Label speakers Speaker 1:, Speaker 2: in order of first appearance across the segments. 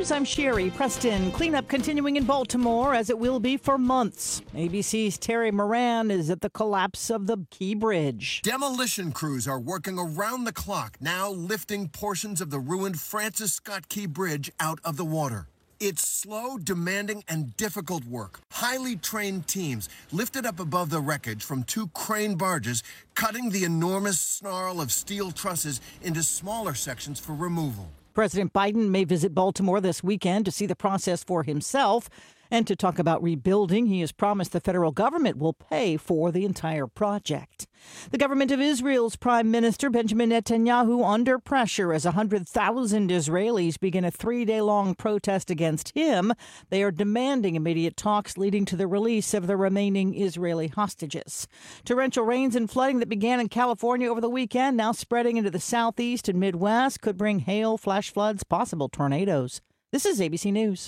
Speaker 1: News, I'm Sherry Preston. Cleanup continuing in Baltimore, as it will be for months. ABC's Terry Moran is at the collapse of the Key Bridge.
Speaker 2: Demolition crews are working around the clock, now lifting portions of the ruined Francis Scott Key Bridge out of the water. It's slow, demanding, and difficult work. Highly trained teams lifted up above the wreckage from 2 crane barges, cutting the enormous snarl of steel trusses into smaller sections for removal.
Speaker 1: President Biden may visit Baltimore this weekend to see the process for himself and to talk about rebuilding. He has promised the federal government will pay for the entire project. The government of Israel's Prime Minister Benjamin Netanyahu under pressure as 100,000 Israelis begin a 3-day-long protest against him. They are demanding immediate talks leading to the release of the remaining Israeli hostages. Torrential rains and flooding that began in California over the weekend, now spreading into the southeast and Midwest, could bring hail, flash floods, possible tornadoes. This is ABC News.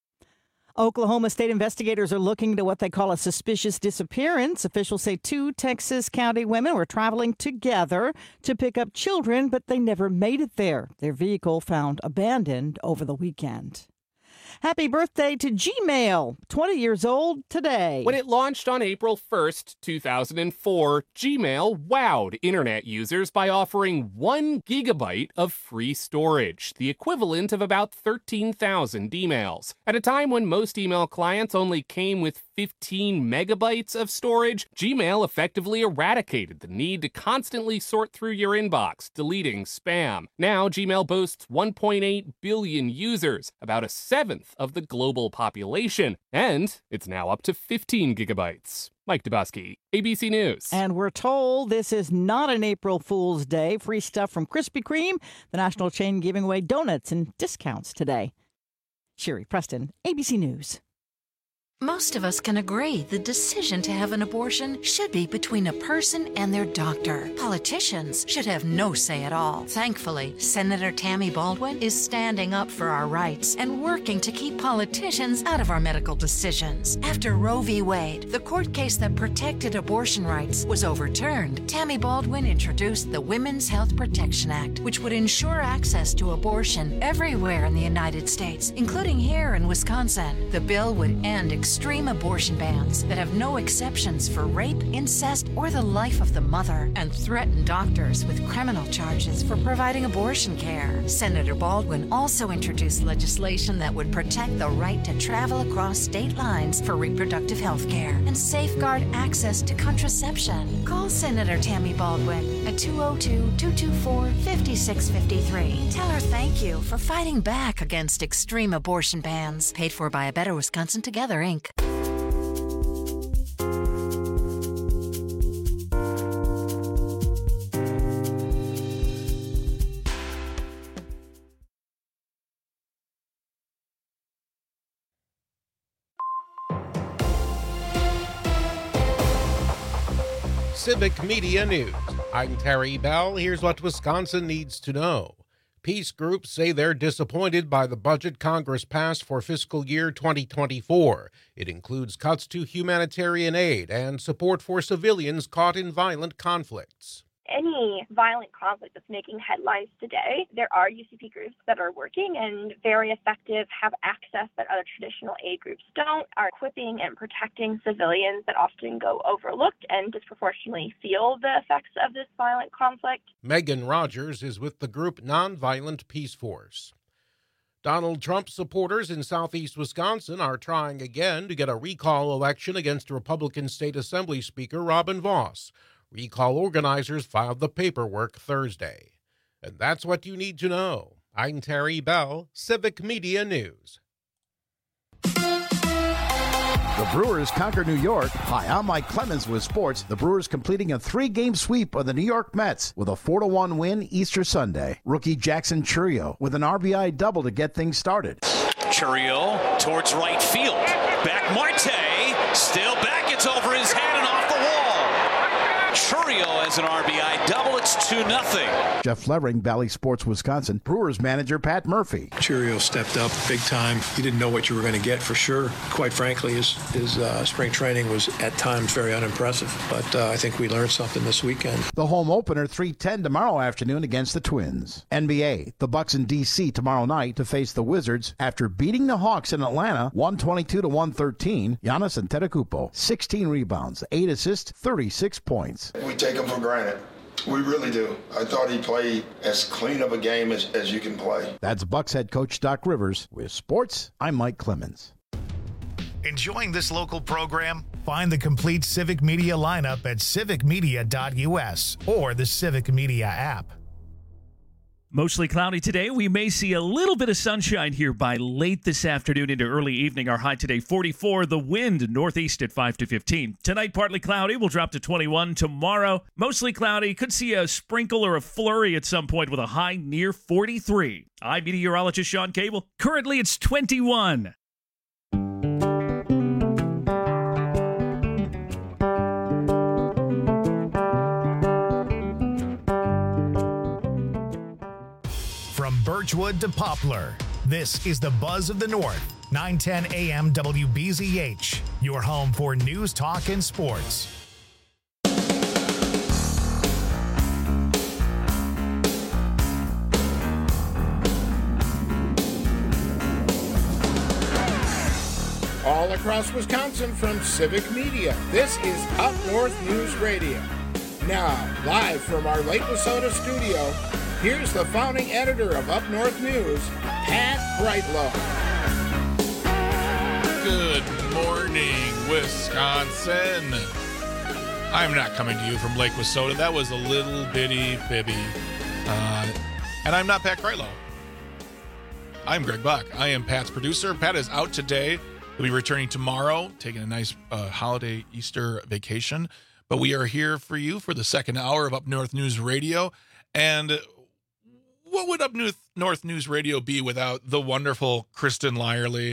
Speaker 1: Oklahoma state investigators are looking into what they call a suspicious disappearance. Officials say 2 Texas County women were traveling together to pick up children, but they never made it there. Their vehicle found abandoned over the weekend. Happy birthday to Gmail, 20 years old today.
Speaker 3: When it launched on April 1st, 2004, Gmail wowed internet users by offering 1 gigabyte of free storage, the equivalent of about 13,000 emails. At a time when most email clients only came with 15 megabytes of storage, Gmail effectively eradicated the need to constantly sort through your inbox, deleting spam. Now, Gmail boasts 1.8 billion users, about a seventh of the global population, and it's now up to 15 gigabytes. Mike Dubosky, ABC News.
Speaker 1: And we're told this is not an April Fool's Day. Free stuff from Krispy Kreme, the national chain giving away donuts and discounts today. Sherry Preston, ABC News.
Speaker 4: Most of us can agree the decision to have an abortion should be between a person and their doctor. Politicians should have no say at all. Thankfully, Senator Tammy Baldwin is standing up for our rights and working to keep politicians out of our medical decisions. After Roe v. Wade, the court case that protected abortion rights, was overturned, Tammy Baldwin introduced the Women's Health Protection Act, which would ensure access to abortion everywhere in the United States, including here in Wisconsin. The bill would end extreme abortion bans that have no exceptions for rape, incest, or the life of the mother, and threaten doctors with criminal charges for providing abortion care. Senator Baldwin also introduced legislation that would protect the right to travel across state lines for reproductive health care and safeguard access to contraception. Call Senator Tammy Baldwin at 202-224-5653. Tell her thank you for fighting back against extreme abortion bans. Paid for by A Better Wisconsin Together, Inc.
Speaker 5: Civic Media News. I'm Terry Bell. Here's what Wisconsin needs to know. Peace groups say they're disappointed by the budget Congress passed for fiscal year 2024. It includes cuts to humanitarian aid and support for civilians caught in violent conflicts.
Speaker 6: Any violent conflict that's making headlines today, there are UCP groups that are working and very effective, have access that other traditional aid groups don't, are equipping and protecting civilians that often go overlooked and disproportionately feel the effects of this violent conflict.
Speaker 5: Megan Rogers is with the group Nonviolent Peace Force. Donald Trump supporters in southeast Wisconsin are trying again to get a recall election against Republican State Assembly Speaker Robin Vos. Recall organizers filed the paperwork Thursday. And that's what you need to know. I'm Terry Bell, Civic Media News.
Speaker 7: The Brewers conquer New York. Hi, I'm Mike Clemens with sports. The Brewers completing a 3-game sweep of the New York Mets with a 4-1 win Easter Sunday. Rookie Jackson Chourio with an RBI double to get things started.
Speaker 8: Chourio towards right field. Back Marte. Still back. It's over his head and off the wall. Chourio has an RBI double. It's 2-0.
Speaker 7: Jeff Levering, Valley Sports Wisconsin. Brewers manager Pat Murphy.
Speaker 9: Chourio stepped up big time. You didn't know what you were going to get for sure. Quite frankly, his spring training was at times very unimpressive. But I think we learned something this weekend.
Speaker 7: The home opener 3:10 tomorrow afternoon against the Twins. NBA, the Bucks in D.C. tomorrow night to face the Wizards after beating the Hawks in Atlanta 122-113. Giannis Antetokounmpo, 16 rebounds, 8 assists, 36 points.
Speaker 10: We take him for granted. We really do. I thought he played as clean of a game as you can play.
Speaker 7: That's Bucks head coach Doc Rivers. With sports, I'm Mike Clemens.
Speaker 11: Enjoying this local program? Find the complete Civic Media lineup at civicmedia.us or the Civic Media app.
Speaker 12: Mostly cloudy today. We may see a little bit of sunshine here by late this afternoon into early evening. Our high today, 44. The wind northeast at 5 to 15. Tonight, partly cloudy. We'll drop to 21. Tomorrow, mostly cloudy. Could see a sprinkle or a flurry at some point with a high near 43. I'm meteorologist Sean Cable. Currently, it's 21.
Speaker 11: From Birchwood to Poplar, this is the Buzz of the North, 910 AM WBZH, your home for news, talk, and sports.
Speaker 13: All across Wisconsin from Civic Media, this is Up North News Radio. Now, live from our Lake Wissota studio, here's the founding editor of Up North News, Pat Breitlow.
Speaker 14: Good morning, Wisconsin. I'm not coming to you from Lake Wissota. That was a little bitty bibby. And I'm not Pat Breitlow. I'm Greg Buck. I am Pat's producer. Pat is out today. He'll be returning tomorrow, taking a nice holiday Easter vacation. But we are here for you for the second hour of Up North News Radio. And what would Up North News Radio be without the wonderful Kristen Lyerly?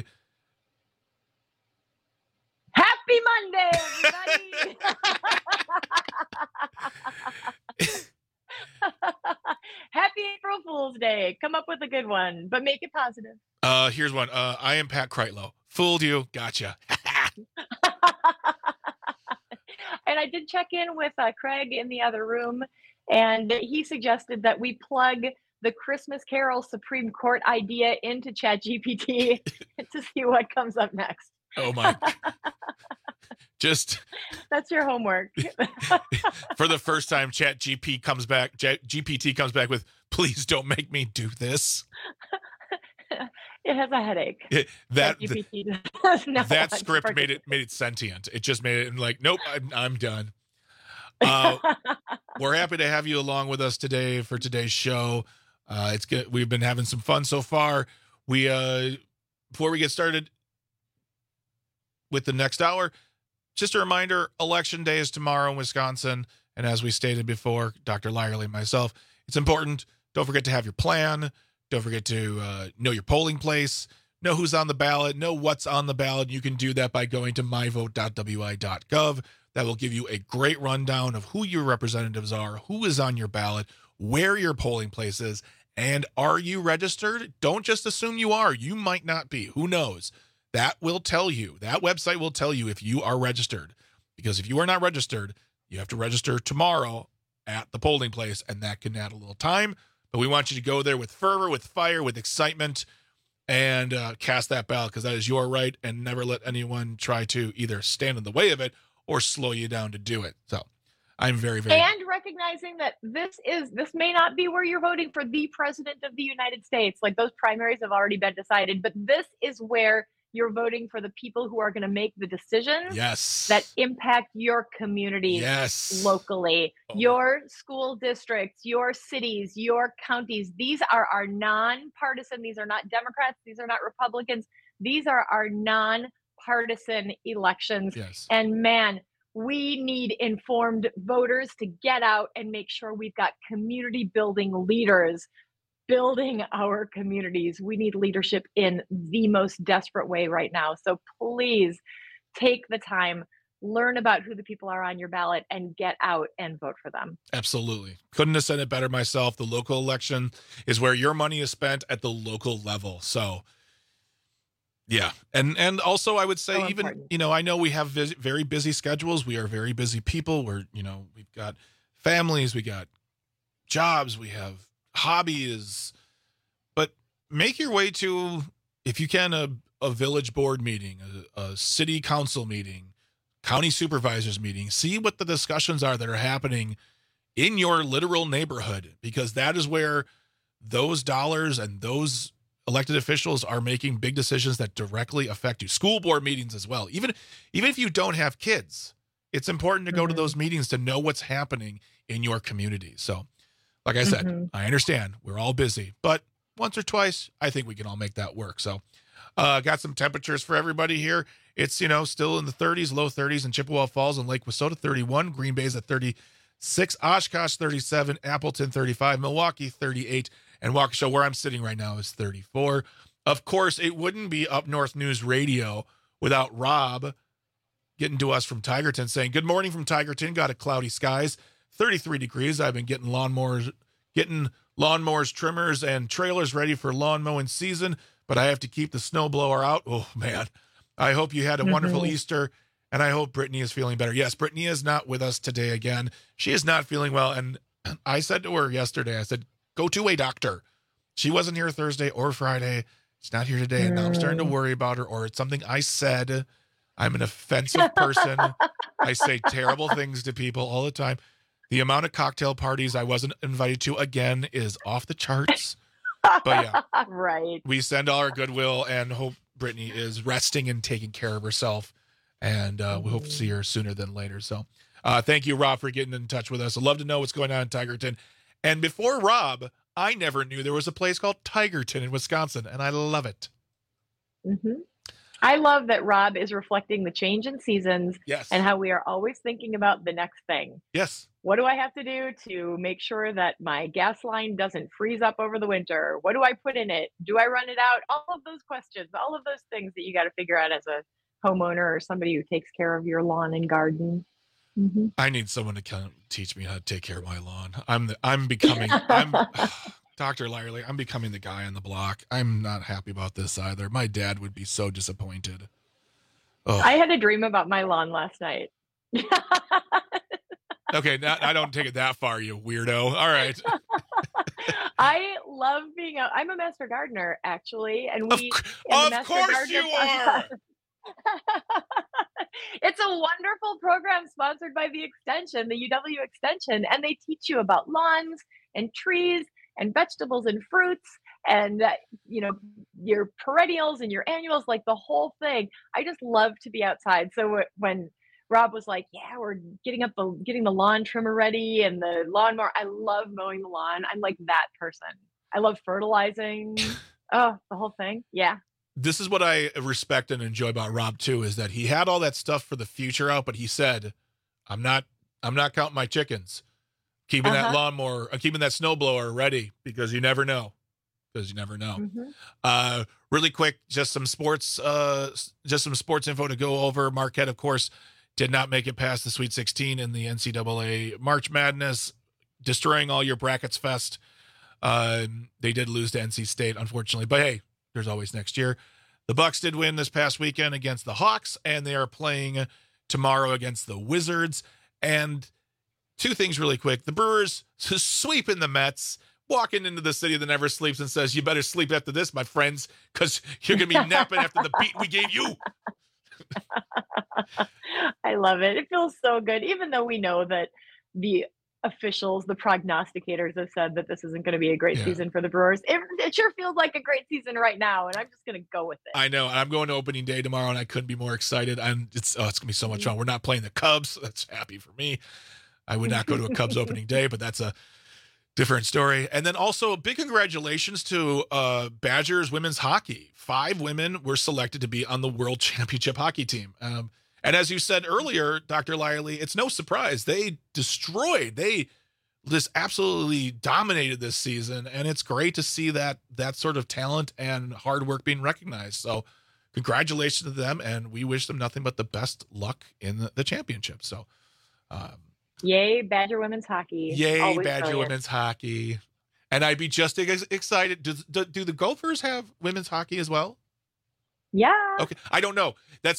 Speaker 15: Happy Monday, everybody! Happy April Fool's Day. Come up with a good one, but make it positive.
Speaker 14: Here's one. I am Pat Breitlow. Fooled you. Gotcha.
Speaker 15: And I did check in with Craig in the other room, and he suggested that we plug the Christmas Carol Supreme Court idea into ChatGPT to see what comes up next.
Speaker 14: Oh my.
Speaker 15: That's your homework.
Speaker 14: For the first time, GPT comes back with, please don't make me do this.
Speaker 15: It has a headache.
Speaker 14: That script made it sentient. It just made it like, nope, I'm done. We're happy to have you along with us today for today's show. It's good. We've been having some fun so far. Before we get started with the next hour, just a reminder, Election Day is tomorrow in Wisconsin. And as we stated before, Dr. Lyerly and myself, it's important. Don't forget to have your plan. Don't forget to know your polling place, know who's on the ballot, know what's on the ballot. You can do that by going to myvote.wi.gov. That will give you a great rundown of who your representatives are, who is on your ballot, where your polling place is, and are you registered? Don't just assume you are. You might not be. Who knows? That will tell you. That website will tell you if you are registered. Because if you are not registered, you have to register tomorrow at the polling place, and that can add a little time. But we want you to go there with fervor, with fire, with excitement, and cast that ballot, because that is your right, and never let anyone try to either stand in the way of it or slow you down to do it. So I'm very, very...
Speaker 15: And recognizing that this may not be where you're voting for the president of the United States. Like, those primaries have already been decided, but this is where you're voting for the people who are going to make the decisions that impact your community locally, your school districts, your cities, your counties. These are our nonpartisan. These are not Democrats. These are not Republicans. These are our nonpartisan elections.
Speaker 14: Yes.
Speaker 15: And man, we need informed voters to get out and make sure we've got community building leaders building our communities. We need leadership in the most desperate way right now. So please take the time, learn about who the people are on your ballot and get out and vote for them.
Speaker 14: Absolutely. Couldn't have said it better myself. The local election is where your money is spent at the local level. So, yeah. And also I would say so even, important. I know we have very busy schedules. We are very busy people. We've got families, we got jobs, we have hobbies, but make your way to, if you can, a village board meeting, a city council meeting, county supervisors meeting. See what the discussions are that are happening in your literal neighborhood, because that is where those dollars and those elected officials are making big decisions that directly affect you. School board meetings as well. Even if you don't have kids, it's important to go to those meetings to know what's happening in your community. So, like I said, I understand we're all busy, but once or twice, I think we can all make that work. So, got some temperatures for everybody here. It's, still in the 30s, low 30s in Chippewa Falls and Lake Wissota, 31. Green Bay's at 36. Oshkosh, 37. Appleton, 35. Milwaukee, 38. And Waukesha, where I'm sitting right now, is 34. Of course, it wouldn't be Up North News Radio without Rob getting to us from Tigerton saying, good morning from Tigerton. Got a cloudy skies, 33 degrees. I've been getting lawnmowers, trimmers, and trailers ready for lawn mowing season, but I have to keep the snowblower out. Oh, man. I hope you had a wonderful Easter, and I hope Brittany is feeling better. Yes, Brittany is not with us today again. She is not feeling well, and I said to her yesterday, I said, go to a doctor. She wasn't here Thursday or Friday. She's not here today, and now I'm starting to worry about her, or it's something I said. I'm an offensive person. I say terrible things to people all the time. The amount of cocktail parties I wasn't invited to again is off the charts. But yeah,
Speaker 15: right.
Speaker 14: We send all our goodwill and hope Brittany is resting and taking care of herself. And we hope to see her sooner than later. So thank you, Rob, for getting in touch with us. I'd love to know what's going on in Tigerton. And before Rob, I never knew there was a place called Tigerton in Wisconsin, and I love it.
Speaker 15: I love that Rob is reflecting the change in seasons.
Speaker 14: Yes.
Speaker 15: And how we are always thinking about the next thing.
Speaker 14: Yes.
Speaker 15: What do I have to do to make sure that my gas line doesn't freeze up over the winter? What do I put in it? Do I run it out? All of those questions, all of those things that you got to figure out as a homeowner or somebody who takes care of your lawn and garden.
Speaker 14: I need someone to come teach me how to take care of my lawn. I'm Dr. Lyerly, I'm becoming the guy on the block. I'm not happy about this either. My dad would be so disappointed. Oh.
Speaker 15: I had a dream about my lawn last night.
Speaker 14: Okay, I don't take it that far, you weirdo. All right.
Speaker 15: I love I'm a master gardener, actually. And
Speaker 14: of course you are.
Speaker 15: It's a wonderful program sponsored by the Extension, the UW Extension, and they teach you about lawns and trees and vegetables and fruits and your perennials and your annuals, like the whole thing. I just love to be outside. So when Rob was like, yeah, we're getting the lawn trimmer ready and the lawnmower, I love mowing the lawn. I'm like that person. I love fertilizing. Oh, the whole thing. Yeah.
Speaker 14: This is what I respect and enjoy about Rob too, is that he had all that stuff for the future out, but he said, I'm not counting my chickens. Keeping that lawnmower, keeping that snowblower ready because you never know. Really quick, just some sports info to go over. Marquette, of course, did not make it past the Sweet 16 in the NCAA March Madness, destroying all your brackets fest. They did lose to NC State, unfortunately, but hey, there's always next year. The Bucks did win this past weekend against the Hawks, and they are playing tomorrow against the Wizards. And two things really quick. The Brewers sweeping the Mets, walking into the city that never sleeps and says, you better sleep after this, my friends, because you're going to be napping after the beat we gave you.
Speaker 15: I love it. It feels so good, even though we know that the officials, the prognosticators have said that this isn't going to be a great season for the Brewers. It sure feels like a great season right now, and I'm just going to go with it.
Speaker 14: I know. I'm going to opening day tomorrow, and I couldn't be more excited. It's going to be so much fun. We're not playing the Cubs. That's happy for me. I would not go to a Cubs opening day, but that's a different story. And then also big congratulations to Badgers women's hockey. 5 women were selected to be on the World Championship hockey team. And as you said earlier, Dr. Lyerly, it's no surprise. They just absolutely dominated this season. And it's great to see that sort of talent and hard work being recognized. So congratulations to them, and we wish them nothing but the best luck in the championship. So,
Speaker 15: yay, Badger women's hockey.
Speaker 14: Yay,
Speaker 15: Always
Speaker 14: Badger
Speaker 15: brilliant.
Speaker 14: women's hockey. And I'd be just excited. Do the Gophers have women's hockey as well?
Speaker 15: Yeah.
Speaker 14: Okay. I don't know. That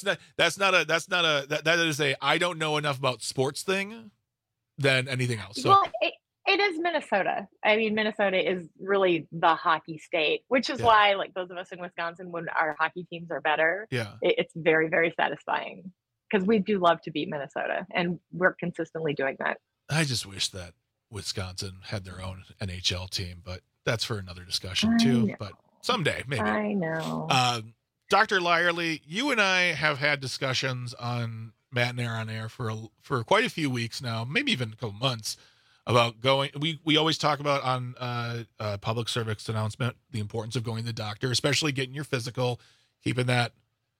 Speaker 14: is a I don't know enough about sports thing than anything else. So.
Speaker 15: Well, it is Minnesota. I mean, Minnesota is really the hockey state, which is why, like, those of us in Wisconsin, when our hockey teams are better, it's very, very satisfying because we do love to beat Minnesota, and we're consistently doing that.
Speaker 14: I just wish that Wisconsin had their own NHL team, but that's for another discussion too. But someday, maybe.
Speaker 15: I know.
Speaker 14: Dr. Lyerly, you and I have had discussions on Matt and Air on Air for quite a few weeks now, maybe even a couple months, about going. We always talk about on public service announcement the importance of going to the doctor, especially getting your physical, keeping that,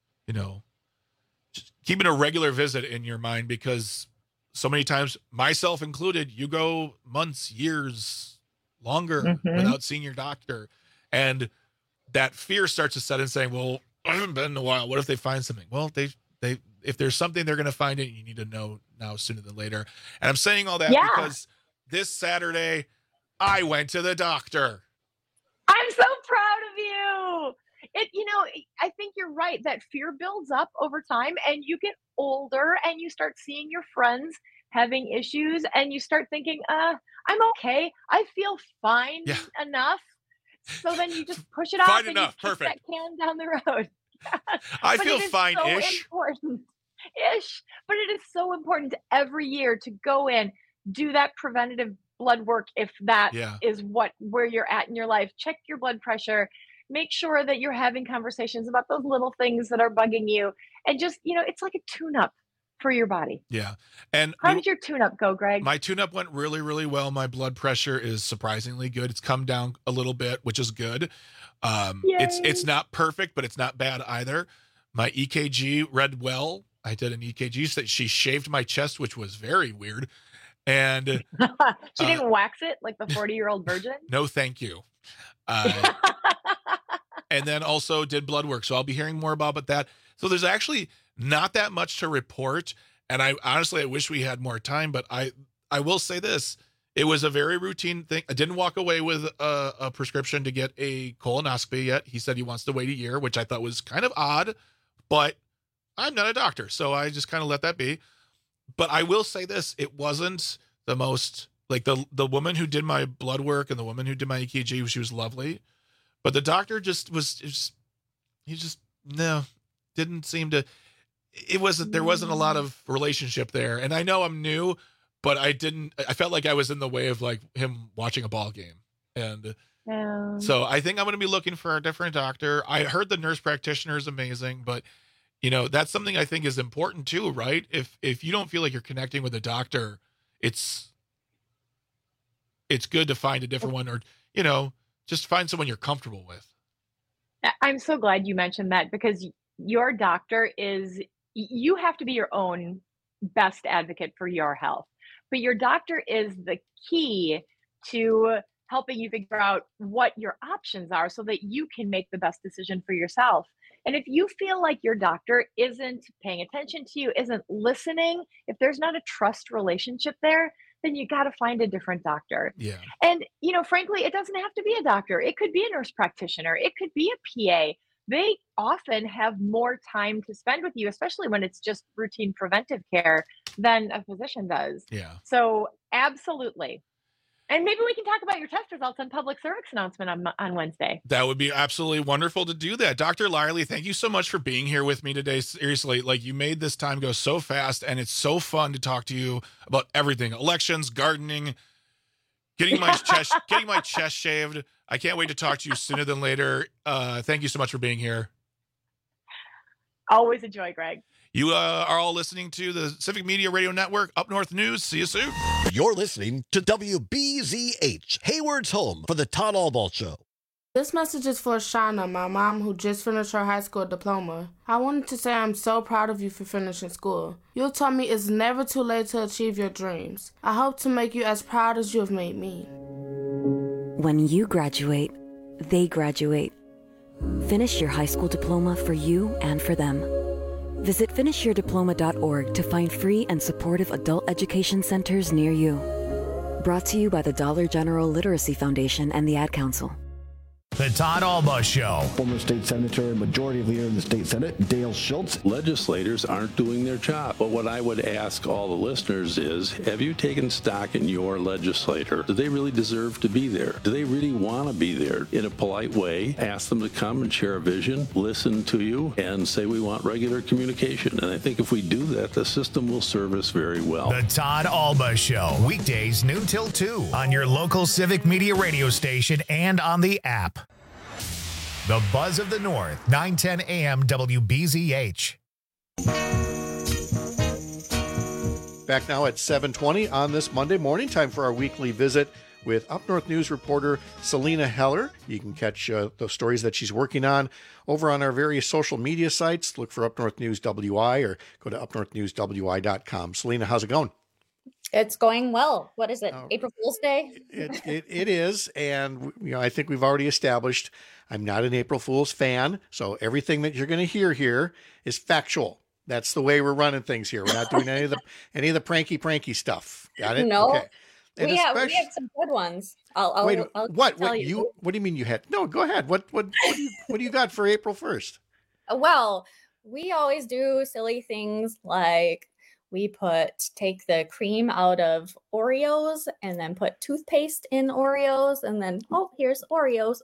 Speaker 14: just keeping a regular visit in your mind, because so many times, myself included, you go months, years, longer without seeing your doctor, and that fear starts to set in, saying, well, I haven't been in a while. What if they find something? Well, if there's something, they're going to find it. You need to know now sooner than later. And I'm saying all that because this Saturday, I went to the doctor.
Speaker 15: I'm so proud of you. I think you're right. That fear builds up over time, and you get older and you start seeing your friends having issues, and you start thinking, I'm okay. I feel fine enough. So then you just push it off and you kick that can down the road.
Speaker 14: I feel fine-ish.
Speaker 15: Ish. But it is so important every year to go in, do that preventative blood work if that is where you're at in your life. Check your blood pressure. Make sure that you're having conversations about those little things that are bugging you. And just, it's like a tune-up for your body.
Speaker 14: Yeah. And
Speaker 15: how did your tune-up go, Greg?
Speaker 14: My tune-up went really, really well. My blood pressure is surprisingly good. It's come down a little bit, which is good. It's not perfect, but it's not bad either. My EKG read well. I did an EKG that she shaved my chest, which was very weird. And
Speaker 15: she didn't wax it like the 40-year-old virgin?
Speaker 14: No, thank you. And then also did blood work. So I'll be hearing more about that. So there's actually not that much to report. And I wish we had more time, but I will say this. It was a very routine thing. I didn't walk away with a prescription to get a colonoscopy yet. He said he wants to wait a year, which I thought was kind of odd, but I'm not a doctor, so I just kind of let that be. But I will say this. It wasn't the most, like the woman who did my blood work and the woman who did my EKG, she was lovely. But the doctor didn't seem to, there wasn't a lot of relationship there. And I know I'm new, but I felt like I was in the way of like him watching a ball game. And so I think I'm going to be looking for a different doctor. I heard the nurse practitioner is amazing, but that's something I think is important too, right? If you don't feel like you're connecting with a doctor, it's good to find a different one, or, just find someone you're comfortable with.
Speaker 15: I'm so glad you mentioned that, because your doctor you have to be your own best advocate for your health, but your doctor is the key to helping you figure out what your options are so that you can make the best decision for yourself. And if you feel like your doctor isn't paying attention to you, isn't listening, if there's not a trust relationship there, then you got to find a different doctor.
Speaker 14: Yeah.
Speaker 15: And, frankly, it doesn't have to be a doctor. It could be a nurse practitioner. It could be a PA. They often have more time to spend with you, especially when it's just routine preventive care, than a physician does.
Speaker 14: Yeah.
Speaker 15: So absolutely. And maybe we can talk about your test results on public service announcement on Wednesday.
Speaker 14: That would be absolutely wonderful to do that. Dr. Lyerly, thank you so much for being here with me today. Seriously, you made this time go so fast, and it's so fun to talk to you about everything: elections, gardening, getting my chest shaved. I can't wait to talk to you sooner than later. Thank you so much for being here.
Speaker 15: Always a joy, Greg.
Speaker 14: You are all listening to the Civic Media Radio Network, Up North News. See you soon.
Speaker 16: You're listening to WBZH, Hayward's home for the Todd Albaugh Show.
Speaker 17: This message is for Shauna, my mom, who just finished her high school diploma. I wanted to say I'm so proud of you for finishing school. You taught me it's never too late to achieve your dreams. I hope to make you as proud as you have made me.
Speaker 18: When you graduate, they graduate. Finish your high school diploma for you and for them. Visit finishyourdiploma.org to find free and supportive adult education centers near you. Brought to you by the Dollar General Literacy Foundation and the Ad Council.
Speaker 11: The Todd Alba Show.
Speaker 7: Former state senator and majority leader in the state Senate, Dale Schultz.
Speaker 19: Legislators aren't doing their job. But what I would ask all the listeners is, have you taken stock in your legislator? Do they really deserve to be there? Do they really want to be there? In a polite way, ask them to come and share a vision, listen to you, and say we want regular communication. And I think if we do that, the system will serve us very well.
Speaker 11: The Todd Alba Show. Weekdays noon till 2 on your local Civic Media radio station and on the app. The Buzz of the North, 910 AM WBZH.
Speaker 20: Back now at 7:20 on this Monday morning. Time for our weekly visit with Up North News reporter Selena Heller. You can catch the stories that she's working on over on our various social media sites. Look for Up North News WI or go to upnorthnewswi.com. Selena, how's it going?
Speaker 21: It's going well. What is it? April Fool's Day?
Speaker 20: It is. And, I think we've already established I'm not an April Fool's fan. So everything that you're going to hear here is factual. That's the way we're running things here. We're not doing any of the pranky stuff. Got it?
Speaker 21: No.
Speaker 20: Okay.
Speaker 21: We have some good ones. I'll
Speaker 20: what
Speaker 21: tell you.
Speaker 20: What do you mean you had? No, go ahead. What do you got for April 1st?
Speaker 21: Well, we always do silly things like we take the cream out of Oreos and then put toothpaste in Oreos and then, here's Oreos.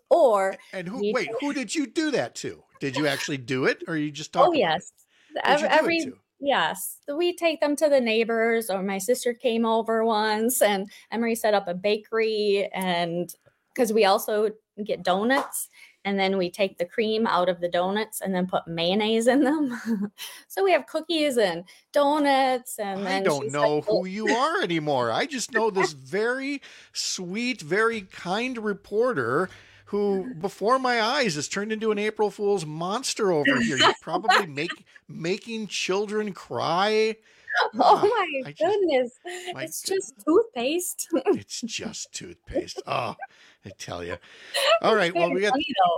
Speaker 20: Who did you do that to? Did you actually do it or are you just talking?
Speaker 21: Oh, yes. Yes. We take them to the neighbors, or my sister came over once and Emery set up a bakery, and because we also get donuts. And then we take the cream out of the donuts and then put mayonnaise in them. So we have cookies and donuts. And then
Speaker 20: I don't know who you are anymore. I just know this very sweet, very kind reporter who, before my eyes, has turned into an April Fool's monster over here. You're probably making children cry.
Speaker 21: Oh my goodness. It's just toothpaste.
Speaker 20: It's just toothpaste. Oh, I tell you. All right. Well, we got.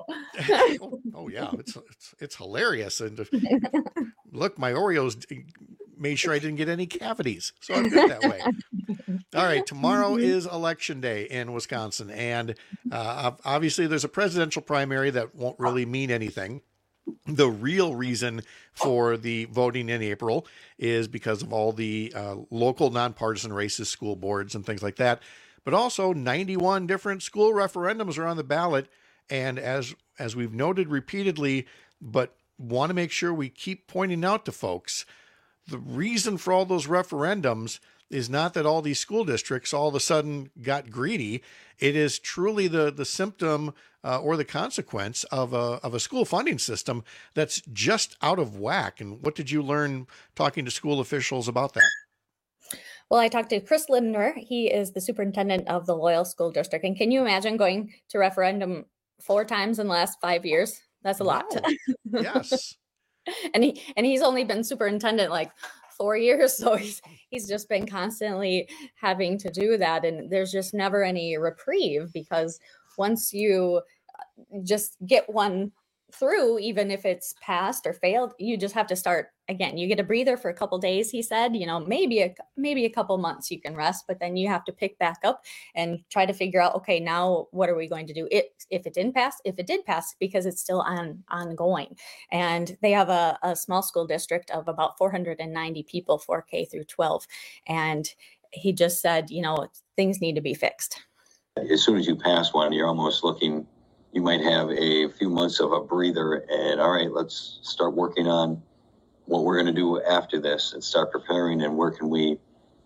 Speaker 20: Oh yeah, it's hilarious. And look, my Oreos made sure I didn't get any cavities, so I'm good that way. All right. Tomorrow is Election Day in Wisconsin, and obviously there's a presidential primary that won't really mean anything. The real reason for the voting in April is because of all the local nonpartisan races, school boards, and things like that. But also 91 different school referendums are on the ballot. And as we've noted repeatedly, but want to make sure we keep pointing out to folks, the reason for all those referendums is not that all these school districts all of a sudden got greedy. It is truly the symptom or the consequence of a school funding system that's just out of whack. And what did you learn talking to school officials about that?
Speaker 21: Well, I talked to Chris Lindner. He is the superintendent of the Loyal School District. And can you imagine going to referendum 4 times in the last 5 years? That's a lot.
Speaker 20: Yes.
Speaker 21: and he's only been superintendent like 4 years. So he's just been constantly having to do that. And there's just never any reprieve, because once you just get one through, even if it's passed or failed, you just have to start again. You get a breather for a couple days, he said, maybe a couple months you can rest, but then you have to pick back up and try to figure out, okay, now what are we going to do if it did pass, because it's still ongoing. And they have a small school district of about 490 people for K through 12. And he just said, things need to be fixed.
Speaker 22: As soon as you pass one, you're almost looking, you might have a few months of a breather, and all right, let's start working on what we're going to do after this and start preparing, and where can we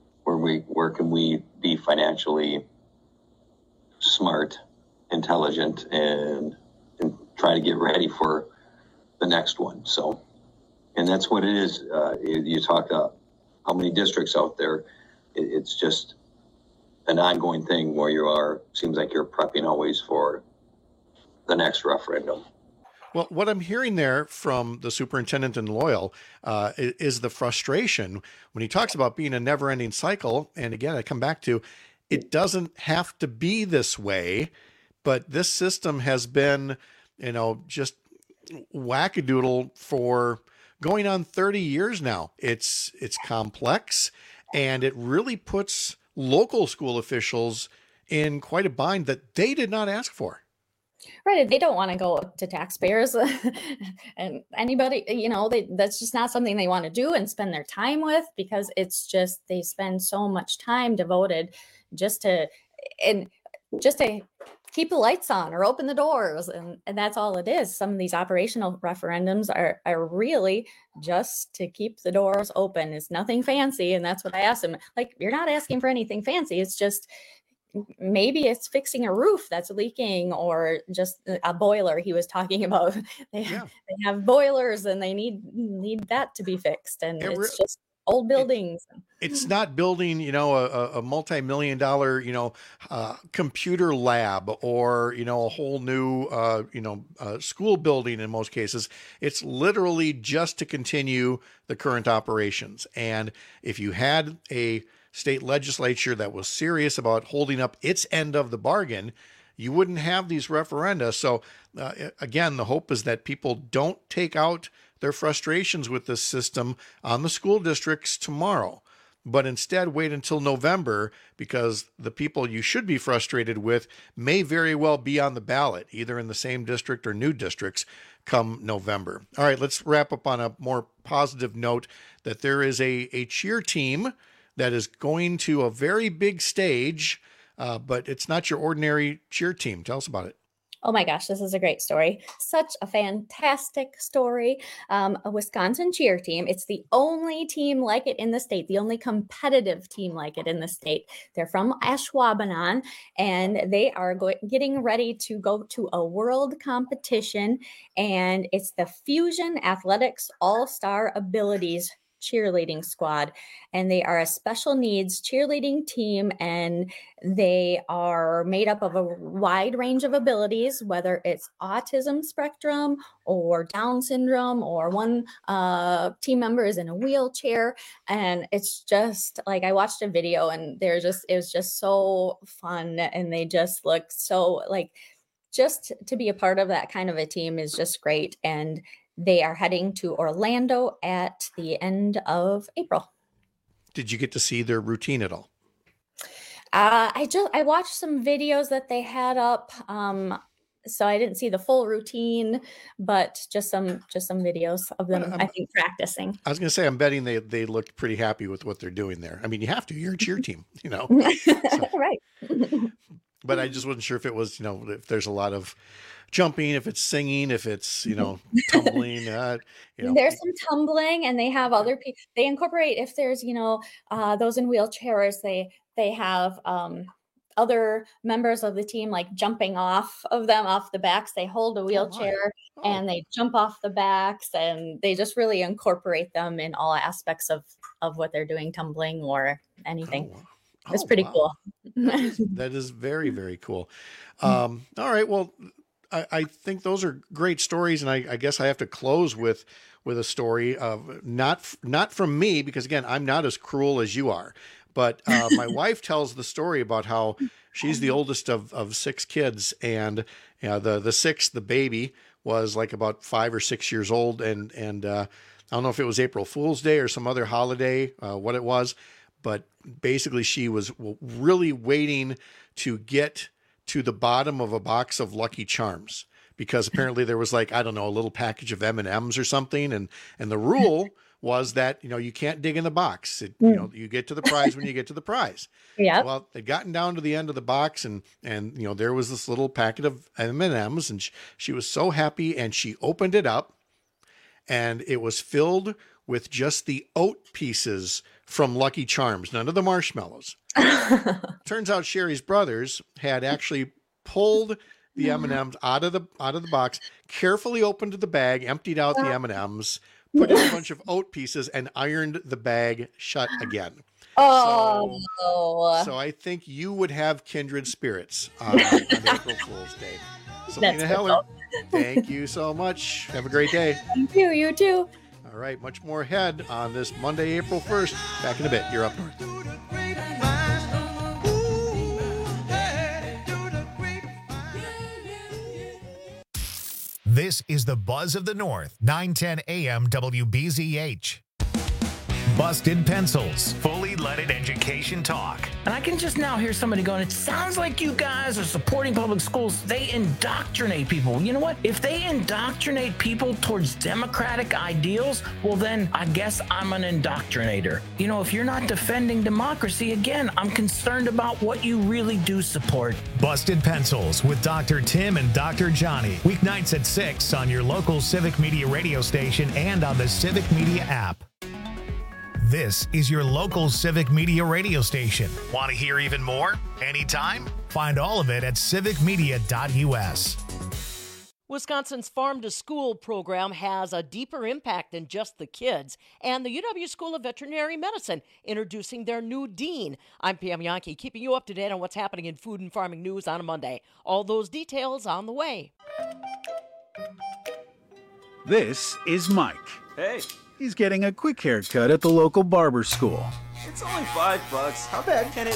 Speaker 22: be financially smart, intelligent, and try to get ready for the next one. So, and that's what it is. You talk about how many districts out there. It's just an ongoing thing where seems like you're prepping always for the next referendum.
Speaker 20: Well, what I'm hearing there from the superintendent in Loyal is the frustration when he talks about being a never-ending cycle. And again, I come back to, it doesn't have to be this way, but this system has been just wackadoodle for going on 30 years now. It's complex, and it really puts local school officials in quite a bind that they did not ask for.
Speaker 21: Right. They don't want to go to taxpayers and anybody, that's just not something they want to do and spend their time with, because it's just, they spend so much time devoted just to keep the lights on or open the doors. And that's all it is. Some of these operational referendums are really just to keep the doors open. It's nothing fancy. And that's what I asked them. Like, you're not asking for anything fancy. It's just, maybe it's fixing a roof that's leaking, or just a boiler he was talking about. They have boilers and they need that to be fixed. And it's just old buildings.
Speaker 20: It's not building, a multi-million-dollar, computer lab, or, a whole new, school building in most cases. It's literally just to continue the current operations. And if you had a state legislature that was serious about holding up its end of the bargain, you wouldn't have these referenda. So again, the hope is that people don't take out their frustrations with this system on the school districts tomorrow, but instead wait until November, because the people you should be frustrated with may very well be on the ballot, either in the same district or new districts come November. All right, let's wrap up on a more positive note that there is a cheer team that is going to a very big stage, but it's not your ordinary cheer team. Tell us about it.
Speaker 21: Oh my gosh, this is a great story. Such a fantastic story. A Wisconsin cheer team. It's the only team like it in the state, the only competitive team like it in the state. They're from Ashwaubenon, and they are getting ready to go to a world competition, and it's the Fusion Athletics All-Star Abilities cheerleading squad, and they are a special needs cheerleading team, and they are made up of a wide range of abilities, whether it's autism spectrum or Down syndrome, or one team member is in a wheelchair. And it's just like, I watched a video, and it was just so fun, and they just look so like, just to be a part of that kind of a team is just great. And they are heading to Orlando at the end of April.
Speaker 20: Did you get to see their routine at all?
Speaker 21: I watched some videos that they had up. So I didn't see the full routine, but just some videos of them, I think, practicing.
Speaker 20: I was going to say, I'm betting they looked pretty happy with what they're doing there. I mean, you have to, you're a cheer team,
Speaker 21: Right.
Speaker 20: But I just wasn't sure if it was, if there's a lot of jumping, if it's singing, if it's, tumbling.
Speaker 21: There's some tumbling, and they have other people. They incorporate, if there's, those in wheelchairs, they have other members of the team like jumping off the backs. They hold a wheelchair and they jump off the backs, and they just really incorporate them in all aspects of what they're doing, tumbling or anything. It's pretty cool.
Speaker 20: That is very, very cool. All right. Well, I think those are great stories. And I guess I have to close with a story of not from me, because again, I'm not as cruel as you are, but my wife tells the story about how she's the oldest of 6 kids. And the sixth, the baby, was like about 5 or 6 years old. And I don't know if it was April Fool's Day or some other holiday, what it was, but basically she was really waiting to get to the bottom of a box of Lucky Charms, because apparently there was like, I don't know, a little package of M&Ms or something. And the rule was that, you can't dig in the box. You get to the prize when you get to the prize.
Speaker 21: Yeah.
Speaker 20: Well, they'd gotten down to the end of the box, and there was this little packet of M&Ms, and she was so happy, and she opened it up, and it was filled with just the oat pieces from Lucky Charms, none of the marshmallows. Turns out Sherry's brothers had actually pulled the M&Ms out of the box, carefully opened the bag, emptied out the M&Ms, put in a bunch of oat pieces, and ironed the bag shut again.
Speaker 21: Oh.
Speaker 20: So I think you would have kindred spirits on April Fool's Day. Selena Heller, thank you so much. Have a great day.
Speaker 21: Thank you. You too.
Speaker 20: All right, much more ahead on this Monday, April 1st. Back in a bit. You're up north.
Speaker 11: This is the Buzz of the North, 910 AM WBZH. Busted Pencils, fully leaded education talk.
Speaker 2: And I can just now hear somebody going, it sounds like you guys are supporting public schools. They indoctrinate people. You know what? If they indoctrinate people towards democratic ideals, well, then I guess I'm an indoctrinator. You know, if you're not defending democracy, again, I'm concerned about what you really do support.
Speaker 11: Busted Pencils with Dr. Tim and Dr. Johnny. Weeknights at 6 on your local Civic Media radio station and on the Civic Media app. This is your local Civic Media radio station. Want to hear even more? Anytime? Find all of it at civicmedia.us.
Speaker 3: Wisconsin's Farm to School program has a deeper impact than just the kids, and the UW School of Veterinary Medicine introducing their new dean. I'm Pam Yankee, keeping you up to date on what's happening in food and farming news on a Monday. All those details on the way.
Speaker 23: This is Mike.
Speaker 24: Hey.
Speaker 23: He's getting a quick haircut at the local barber school.
Speaker 24: It's only $5. How bad can it...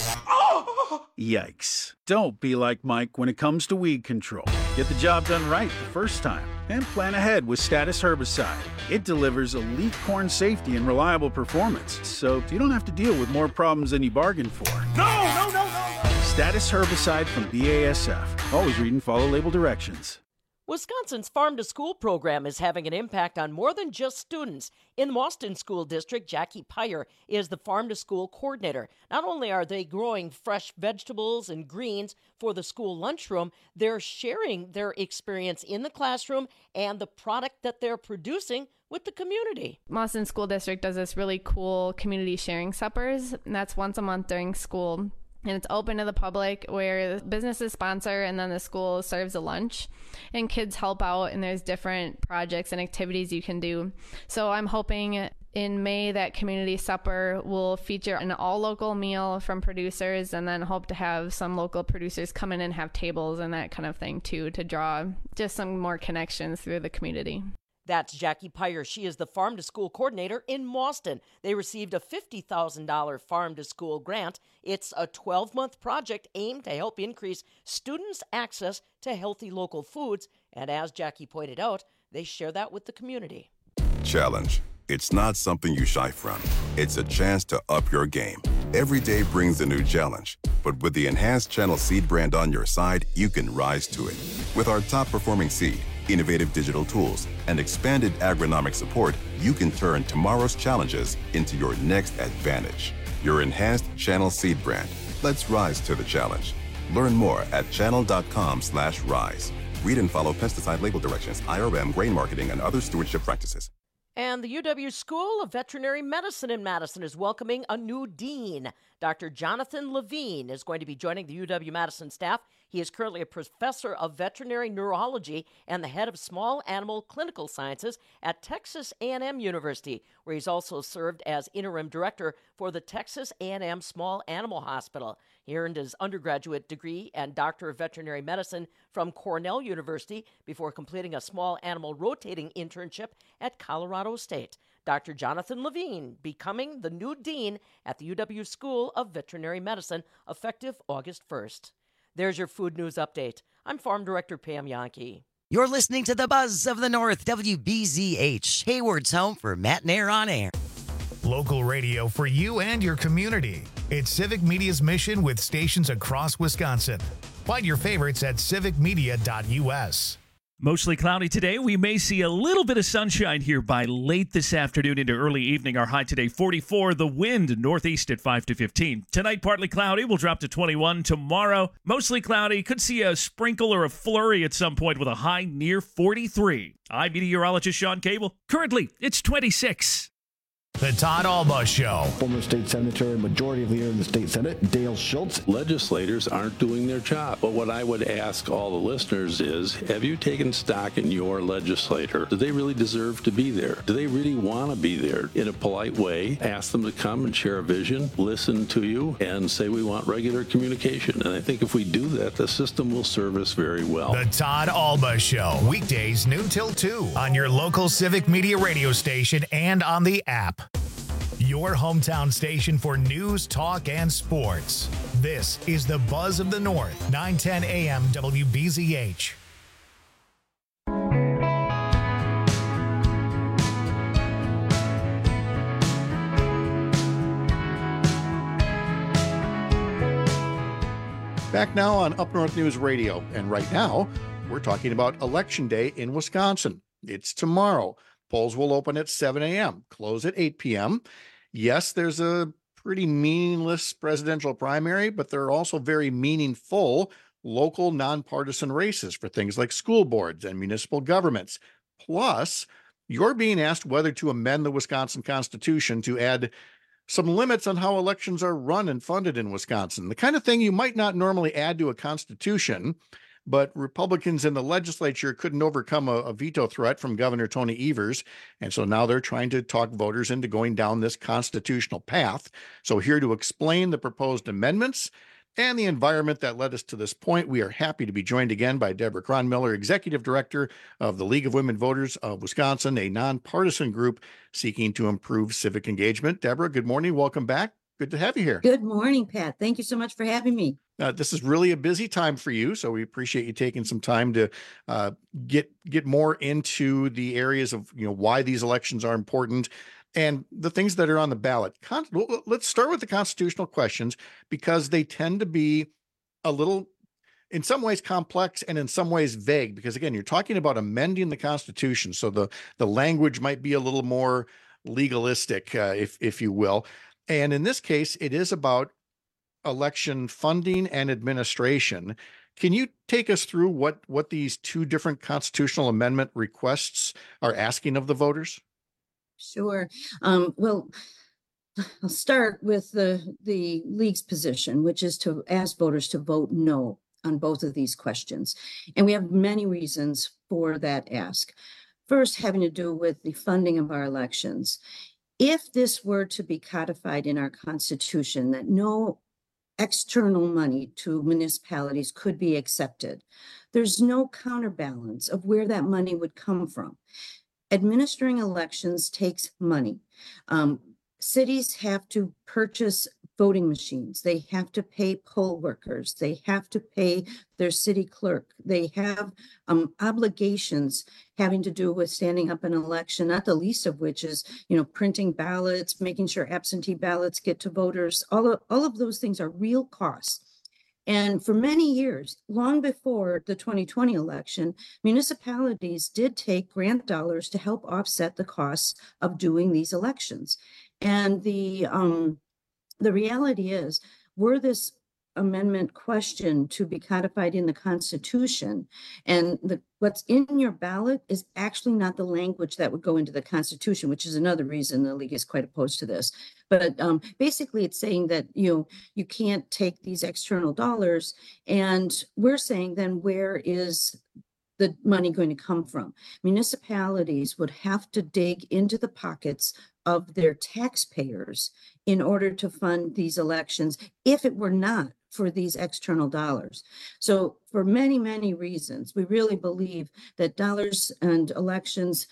Speaker 24: Oh!
Speaker 23: Yikes. Don't be like Mike when it comes to weed control. Get the job done right the first time and plan ahead with Status Herbicide. It delivers elite corn safety and reliable performance, so you don't have to deal with more problems than you bargained for.
Speaker 24: No!
Speaker 23: Status Herbicide from BASF. Always read and follow label directions.
Speaker 3: Wisconsin's Farm to School program is having an impact on more than just students. In the Boston School District, Jackie Pyer is the Farm to School coordinator. Not only are they growing fresh vegetables and greens for the school lunchroom, they're sharing their experience in the classroom and the product that they're producing with the community.
Speaker 25: Boston School District does this really cool community sharing suppers, and that's once a month during school. And it's open to the public where businesses sponsor and then the school serves a lunch and kids help out and there's different projects and activities you can do. So I'm hoping in May that community supper will feature an all local meal from producers and then hope to have some local producers come in and have tables and that kind of thing too to draw just some more connections through the community.
Speaker 3: That's Jackie Pyer. She is the Farm to School coordinator in Boston. They received a $50,000 Farm to School grant. It's a 12-month project aimed to help increase students' access to healthy local foods. And as Jackie pointed out, they share that with the community.
Speaker 26: Challenge. It's not something you shy from. It's a chance to up your game. Every day brings a new challenge. But with the enhanced Channel Seed brand on your side, you can rise to it. With our top-performing seed, innovative digital tools, and expanded agronomic support, you can turn tomorrow's challenges into your next advantage. Your enhanced Channel Seed brand. Let's rise to the challenge. Learn more at channel.com/rise. Read and follow pesticide label directions, IRM, grain marketing, and other stewardship practices.
Speaker 3: And the UW School of Veterinary Medicine in Madison is welcoming a new dean. Dr. Jonathan Levine is going to be joining the UW-Madison staff. He is currently a professor of veterinary neurology and the head of small animal clinical sciences at Texas A&M University, where he's also served as interim director for the Texas A&M Small Animal Hospital. He earned his undergraduate degree and Doctor of Veterinary Medicine from Cornell University before completing a small animal rotating internship at Colorado State. Dr. Jonathan Levine becoming the new dean at the UW School of Veterinary Medicine effective August 1st. There's your food news update. I'm Farm Director Pam Yankee.
Speaker 27: You're listening to the Buzz of the North, WBZH, Hayward's home for Matt and Air on Air.
Speaker 11: Local radio for you and your community. It's Civic Media's mission with stations across Wisconsin. Find your favorites at civicmedia.us.
Speaker 12: Mostly cloudy today. We may see a little bit of sunshine here by late this afternoon into early evening. Our high today, 44. The wind northeast at 5 to 15. Tonight, partly cloudy. We'll drop to 21. Tomorrow, mostly cloudy. Could see a sprinkle or a flurry at some point with a high near 43. I'm meteorologist Sean Cable. Currently, it's 26.
Speaker 11: The Todd Alba Show.
Speaker 16: Former state senator and majority leader in the state senate, Dale Schultz.
Speaker 19: Legislators aren't doing their job. But what I would ask all the listeners is, have you taken stock in your legislator? Do they really deserve to be there? Do they really want to be there? In a polite way, ask them to come and share a vision, listen to you, and say we want regular communication. And I think if we do that, the system will serve us very well.
Speaker 11: The Todd Alba Show. Weekdays noon till 2 on your local Civic Media radio station and on the app. Your hometown station for news, talk, and sports. This is the Buzz of the North, 910 AM WBZH.
Speaker 20: Back now on Up North News Radio, and right now we're talking about Election Day in Wisconsin. It's tomorrow. Polls will open at 7 a.m., close at 8 p.m. Yes, there's a pretty meaningless presidential primary, but there are also very meaningful local nonpartisan races for things like school boards and municipal governments. Plus, you're being asked whether to amend the Wisconsin Constitution to add some limits on how elections are run and funded in Wisconsin. The kind of thing you might not normally add to a constitution, but Republicans in the legislature couldn't overcome a veto threat from Governor Tony Evers. And so now they're trying to talk voters into going down this constitutional path. So here to explain the proposed amendments and the environment that led us to this point, we are happy to be joined again by Deborah Cronmiller, Executive Director of the League of Women Voters of Wisconsin, a nonpartisan group seeking to improve civic engagement. Deborah, good morning. Welcome back. Good to have you here.
Speaker 1: Good morning, Pat. Thank you so much for having me.
Speaker 20: This is really a busy time for you, so we appreciate you taking some time to get more into the areas of why these elections are important and the things that are on the ballot. Let's start with the constitutional questions because they tend to be a little, in some ways, complex and in some ways vague. Because again, you're talking about amending the Constitution, so the language might be a little more legalistic, if you will. And in this case, it is about election funding and administration. Can you take us through what these two different constitutional amendment requests are asking of the voters?
Speaker 1: Sure. Well, I'll start with the League's position, which is to ask voters to vote no on both of these questions. And we have many reasons for that ask. First, having to do with the funding of our elections. If this were to be codified in our Constitution, that no external money to municipalities could be accepted, there's no counterbalance of where that money would come from. Administering elections takes money. Cities have to purchase voting machines. They have to pay poll workers. They have to pay their city clerk. They have obligations having to do with standing up an election, not the least of which is, printing ballots, making sure absentee ballots get to voters. All of those things are real costs. And for many years, long before the 2020 election, municipalities did take grant dollars to help offset the costs of doing these elections. And the reality is, were this amendment question to be codified in the Constitution, and what's in your ballot is actually not the language that would go into the Constitution, which is another reason the League is quite opposed to this. But basically, it's saying that you can't take these external dollars, and we're saying then where is the money going to come from? Municipalities would have to dig into the pockets of their taxpayers in order to fund these elections if it were not for these external dollars. So for many, many reasons, we really believe that dollars and elections,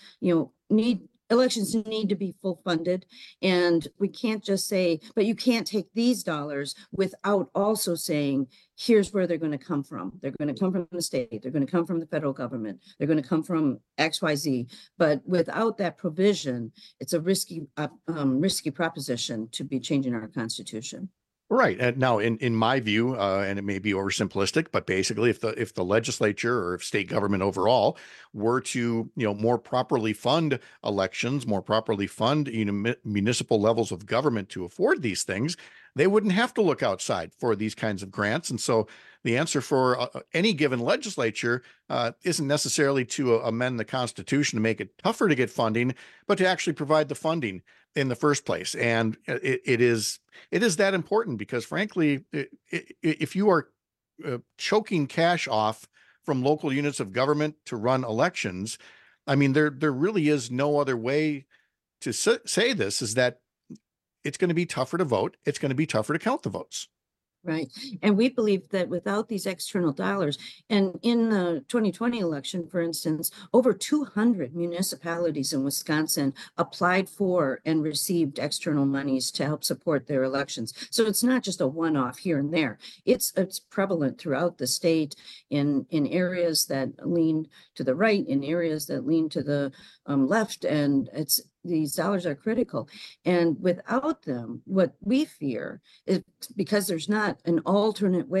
Speaker 1: elections need to be full funded. And we can't just say, but you can't take these dollars without also saying, here's where they're going to come from. They're going to come from the state. They're going to come from the federal government. They're going to come from XYZ. But without that provision, it's a risky proposition to be changing our Constitution.
Speaker 20: Right. And now, in my view, and it may be oversimplistic, but basically, if the legislature or if state government overall were to, more properly fund elections, more properly fund, municipal levels of government to afford these things, they wouldn't have to look outside for these kinds of grants. And so the answer for any given legislature isn't necessarily to amend the Constitution to make it tougher to get funding, but to actually provide the funding in the first place. And it is that important because, frankly, if you are choking cash off from local units of government to run elections, I mean, there really is no other way to say this, is that it's going to be tougher to vote. It's going to be tougher to count the votes.
Speaker 1: Right. And we believe that without these external dollars, and in the 2020 election, for instance, over 200 municipalities in Wisconsin applied for and received external monies to help support their elections. So it's not just a one-off here and there. It's prevalent throughout the state in areas that lean to the right, in areas that lean to the left, and these dollars are critical. And without them, what we fear is, because there's not an alternate way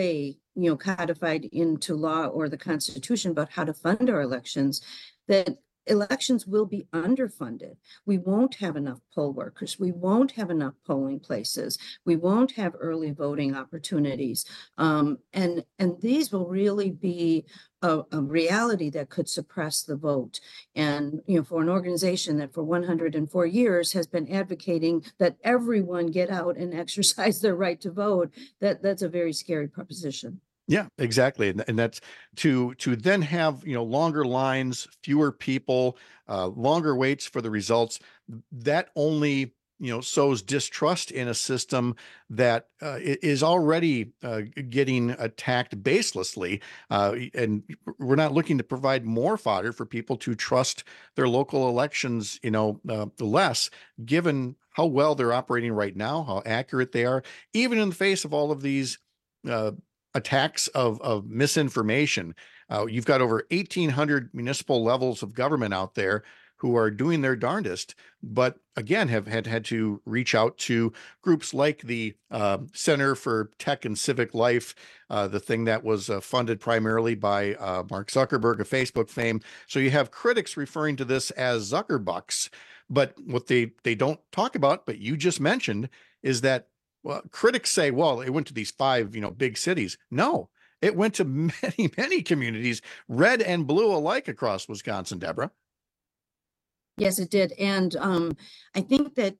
Speaker 1: codified into law or the Constitution about how to fund our elections, that elections will be underfunded. We won't have enough poll workers. We won't have enough polling places. We won't have early voting opportunities. And these will really be a reality that could suppress the vote. And, for an organization that for 104 years has been advocating that everyone get out and exercise their right to vote, that's a very scary proposition.
Speaker 20: Yeah, exactly. And that's to then have, longer lines, fewer people, longer waits for the results. That only, sows distrust in a system that is already getting attacked baselessly. And we're not looking to provide more fodder for people to trust their local elections, less, given how well they're operating right now, how accurate they are, even in the face of all of these attacks of misinformation. You've got over 1,800 municipal levels of government out there who are doing their darndest, but again, have had to reach out to groups like the Center for Tech and Civic Life, the thing that was funded primarily by Mark Zuckerberg of Facebook fame. So you have critics referring to this as Zuckerbucks, but what they don't talk about, but you just mentioned, is that critics say, well, it went to these 5, big cities. No, it went to many, many communities, red and blue alike across Wisconsin, Deborah.
Speaker 1: Yes, it did. And I think that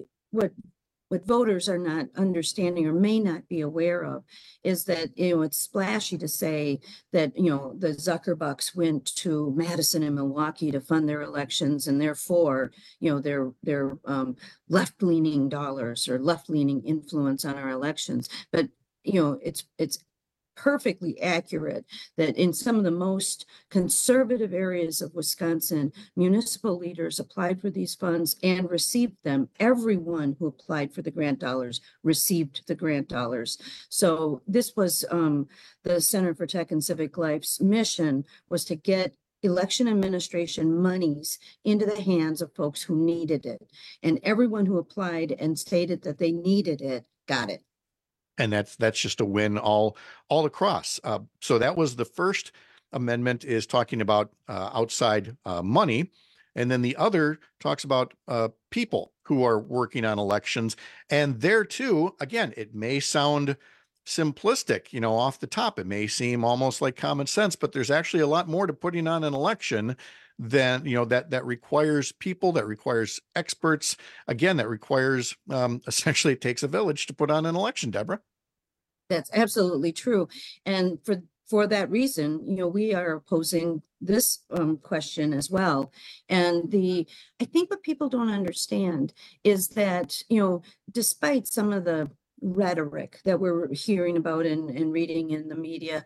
Speaker 1: what voters are not understanding or may not be aware of is that, it's splashy to say that, the Zuckerbucks went to Madison and Milwaukee to fund their elections, and therefore, their left-leaning dollars or left-leaning influence on our elections. But, it's perfectly accurate that in some of the most conservative areas of Wisconsin, municipal leaders applied for these funds and received them. Everyone who applied for the grant dollars received the grant dollars. So this was the Center for Tech and Civic Life's mission, was to get election administration monies into the hands of folks who needed it. And everyone who applied and stated that they needed it got it.
Speaker 20: And that's just a win all across. So that was the first amendment, is talking about outside money. And then the other talks about people who are working on elections. And there too, again, it may sound simplistic, off the top. It may seem almost like common sense, but there's actually a lot more to putting on an election than, that requires people, that requires experts. Again, that requires, essentially it takes a village to put on an election, Deborah.
Speaker 1: That's absolutely true. And for that reason, we are opposing this question as well. And I think what people don't understand is that, despite some of the rhetoric that we're hearing about and reading in the media,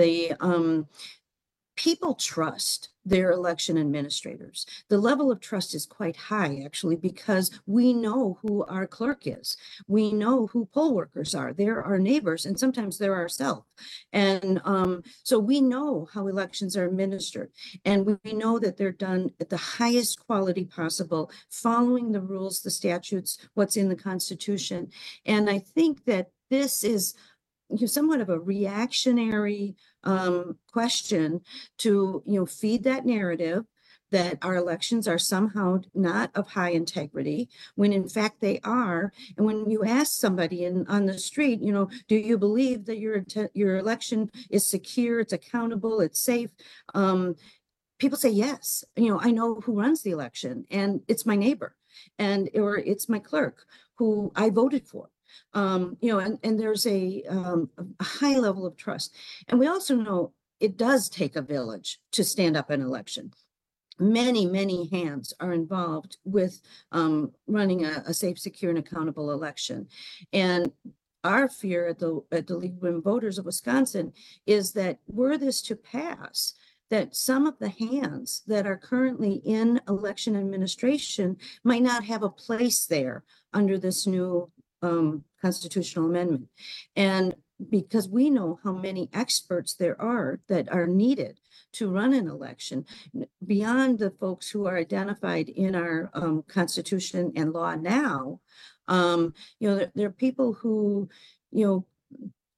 Speaker 1: people trust their election administrators. The level of trust is quite high, actually, because we know who our clerk is. We know who poll workers are. They're our neighbors, and sometimes they're ourselves. And so we know how elections are administered. And we know that they're done at the highest quality possible, following the rules, the statutes, what's in the Constitution. And I think that this is somewhat of a reactionary question to feed that narrative that our elections are somehow not of high integrity, when in fact they are. And when you ask somebody on the street, do you believe that your election is secure, it's accountable, it's safe? People say yes. I know who runs the election, and it's my neighbor, or it's my clerk who I voted for. And there's a high level of trust. And we also know it does take a village to stand up an election. Many, many hands are involved with running a safe, secure, and accountable election. And our fear at the League of Women Voters of Wisconsin is that were this to pass, that some of the hands that are currently in election administration might not have a place there under this new constitutional amendment. And because we know how many experts there are that are needed to run an election, beyond the folks who are identified in our Constitution and law now, there are people who,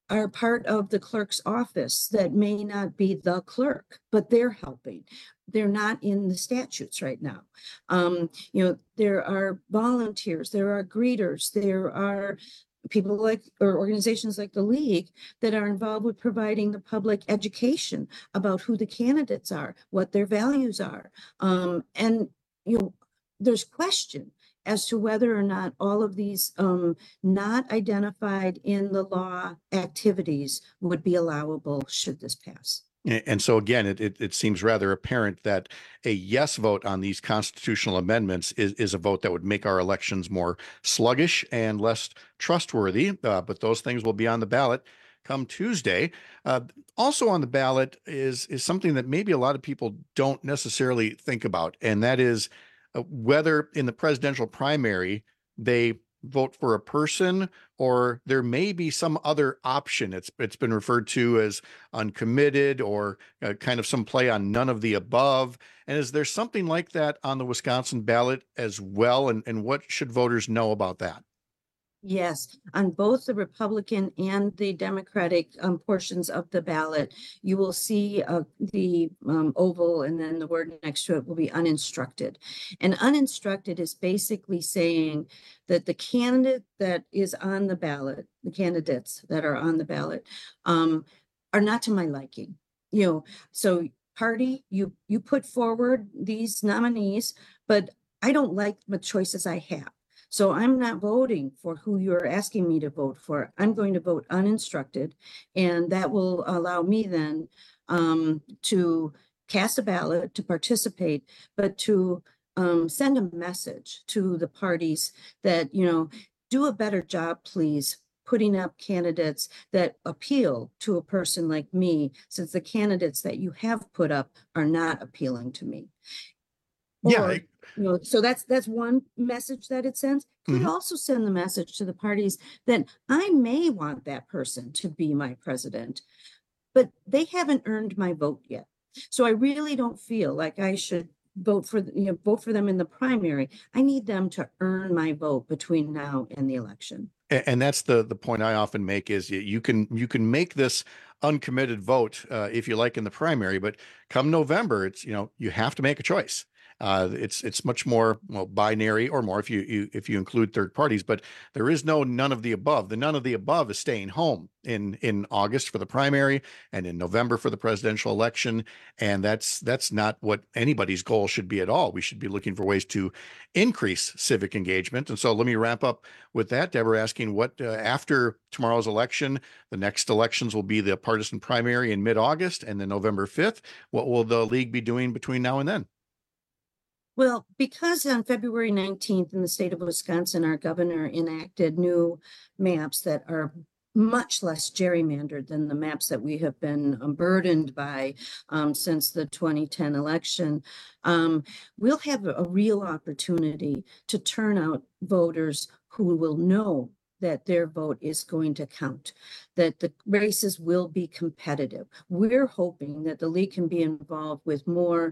Speaker 1: are part of the clerk's office that may not be the clerk, but they're helping. They're not in the statutes right now. There are volunteers, there are greeters, there are people like, or organizations like the League that are involved with providing the public education about who the candidates are, what their values are. There's question as to whether or not all of these not identified in the law activities would be allowable should this pass.
Speaker 20: And so again, it seems rather apparent that a yes vote on these constitutional amendments is a vote that would make our elections more sluggish and less trustworthy. But those things will be on the ballot come Tuesday. Also on the ballot is something that maybe a lot of people don't necessarily think about, and that is whether in the presidential primary they vote for a person or there may be some other option. It's been referred to as uncommitted or kind of some play on none of the above. And is there something like that on the Wisconsin ballot as well? And what should voters know about that?
Speaker 1: Yes, on both the Republican and the Democratic portions of the ballot, you will see the oval, and then the word next to it will be uninstructed. And uninstructed is basically saying that the candidate that is on the ballot, the candidates that are on the ballot, are not to my liking. So party, you put forward these nominees, but I don't like the choices I have. So I'm not voting for who you're asking me to vote for. I'm going to vote uninstructed, and that will allow me then to cast a ballot, to participate, but to send a message to the parties that, do a better job, please, putting up candidates that appeal to a person like me, since the candidates that you have put up are not appealing to me. So that's one message that it sends. Could also send the message to the parties that I may want that person to be my president, but they haven't earned my vote yet. So I really don't feel like I should vote for them in the primary. I need them to earn my vote between now and the election.
Speaker 20: And that's the point I often make is you can make this uncommitted vote if you like in the primary, but come November, it's you have to make a choice. It's much more binary or more if you include third parties, but there is none of the above. The none of the above is staying home in August for the primary and in November for the presidential election, and that's not what anybody's goal should be at all. We should be looking for ways to increase civic engagement. And so let me wrap up with that. Deborah asking what after tomorrow's election, the next elections will be the partisan primary in mid-August and then November 5th. What will the League be doing between now and then?
Speaker 1: Well, because on February 19th in the state of Wisconsin, our governor enacted new maps that are much less gerrymandered than the maps that we have been burdened by since the 2010 election, we'll have a real opportunity to turn out voters who will know that their vote is going to count, that the races will be competitive. We're hoping that the League can be involved with more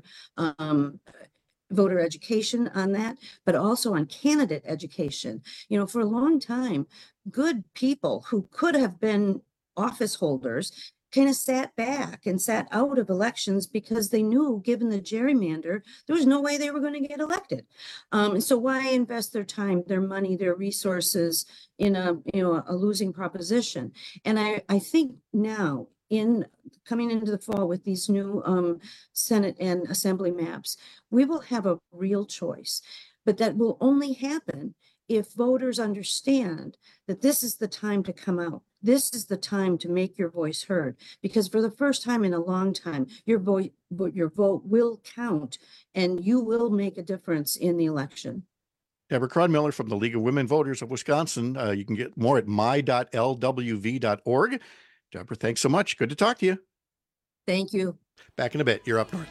Speaker 1: voter education on that, but also on candidate education. For a long time, good people who could have been office holders kind of sat back and sat out of elections because they knew, given the gerrymander, there was no way they were going to get elected. And so why invest their time, their money, their resources in a losing proposition? And I think now, coming into the fall with these new Senate and Assembly maps, we will have a real choice, but that will only happen if voters understand that this is the time to come out. This is the time to make your voice heard, because for the first time in a long time, your vote will count and you will make a difference in the election.
Speaker 20: Deborah Cronmiller from the League of Women Voters of Wisconsin. You can get more at my.lwv.org. Deborah, thanks so much. Good to talk to you.
Speaker 1: Thank you.
Speaker 20: Back in a bit. You're up north.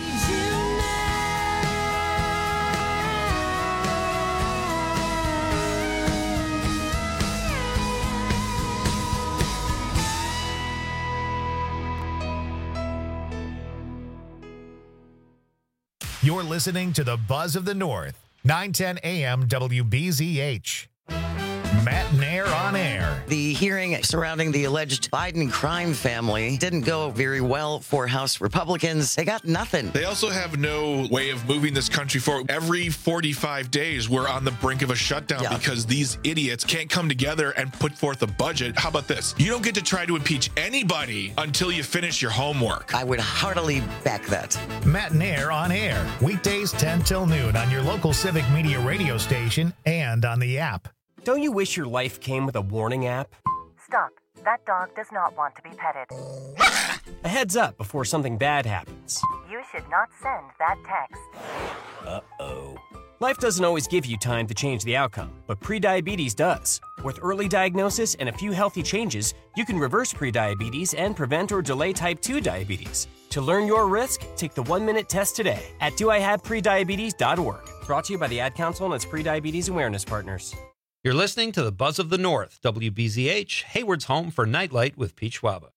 Speaker 11: You're listening to the Buzz of the North, 910 AM WBZH. Matt Nair on air.
Speaker 27: The hearing surrounding the alleged Biden crime family didn't go very well for House Republicans. They got nothing.
Speaker 14: They also have no way of moving this country forward. Every 45 days, we're on the brink of a shutdown because these idiots can't come together and put forth a budget. How about this? You don't get to try to impeach anybody until you finish your homework.
Speaker 27: I would heartily back that.
Speaker 11: Matt Nair on air. Weekdays 10 till noon on your local Civic Media radio station and on the app.
Speaker 4: Don't you wish your life came with a warning app?
Speaker 5: Stop. That dog does not want to be petted.
Speaker 4: A heads up before something bad happens.
Speaker 5: You should not send that text.
Speaker 4: Uh-oh. Life doesn't always give you time to change the outcome, but prediabetes does. With early diagnosis and a few healthy changes, you can reverse prediabetes and prevent or delay type 2 diabetes. To learn your risk, take the 1-minute test today at doihaveprediabetes.org. Brought to you by the Ad Council and its prediabetes awareness partners.
Speaker 6: You're listening to the Buzz of the North, WBZH, Hayward's home for Nightlight with Pete Schwaba.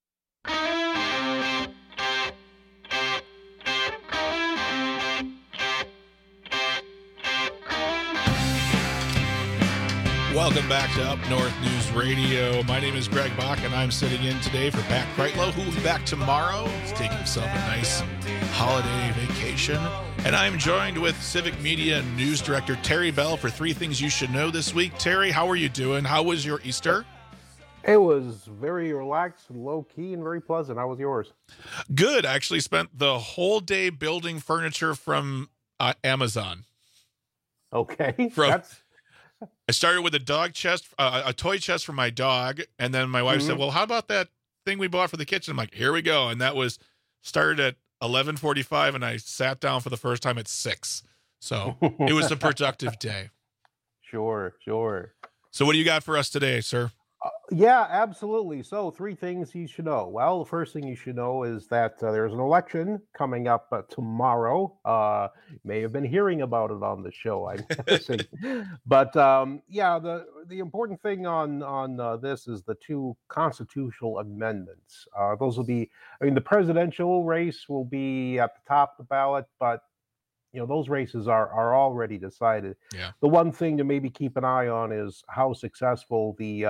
Speaker 14: Welcome back to Up North News Radio. My name is Greg Bach, and I'm sitting in today for Pat Kreitlow, who will be back tomorrow. He's taking himself a nice holiday vacation. And I'm joined with Civic Media News Director Terry Bell for 3 Things You Should Know this week. Terry, how are you doing? How was your Easter?
Speaker 8: It was very relaxed and low-key and very pleasant. How was yours?
Speaker 14: Good. I actually spent the whole day building furniture from Amazon.
Speaker 8: Okay.
Speaker 14: I started with a dog chest, a toy chest for my dog, and then my wife said, well, how about that thing we bought for the kitchen? I'm like, here we go. And that was started at 11:45, and I sat down for the first time at 6. So it was a productive day.
Speaker 8: Sure.
Speaker 14: So what do you got for us today, sir?
Speaker 8: Yeah, absolutely. So 3 things you should know. Well, the first thing you should know is that there's an election coming up tomorrow. You may have been hearing about it on the show, I'm guessing. But the important thing on this is the 2 constitutional amendments. Those will be, the presidential race will be at the top of the ballot, but those races are already decided.
Speaker 14: Yeah.
Speaker 8: The one thing to maybe keep an eye on is how successful the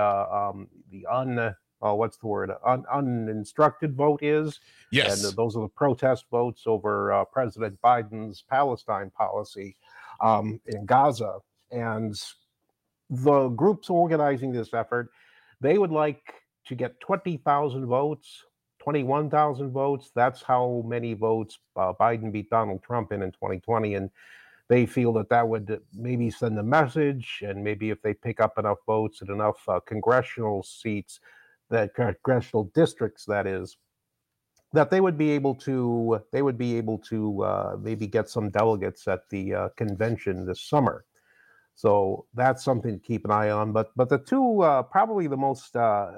Speaker 8: uninstructed vote is.
Speaker 14: Yes.
Speaker 8: And those are the protest votes over President Biden's Palestine policy in Gaza. And the groups organizing this effort, they would like to get 20,000 votes. 21,000 votes. That's how many votes Biden beat Donald Trump in 2020. And they feel that would maybe send a message. And maybe if they pick up enough votes and enough congressional seats, that congressional districts, that is, that they would be able to maybe get some delegates at the convention this summer. So that's something to keep an eye on. But the 2 probably the most